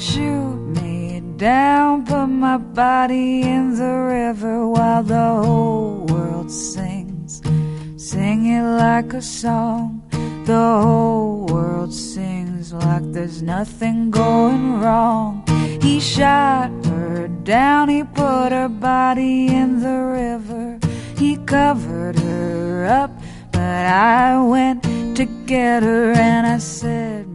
shoot me down, put my body in the river while the whole world sings. Sing it like a song. The whole world sings like there's nothing going wrong. He shot her down, he put her body in the river. He covered her up, but I went to get her and I said,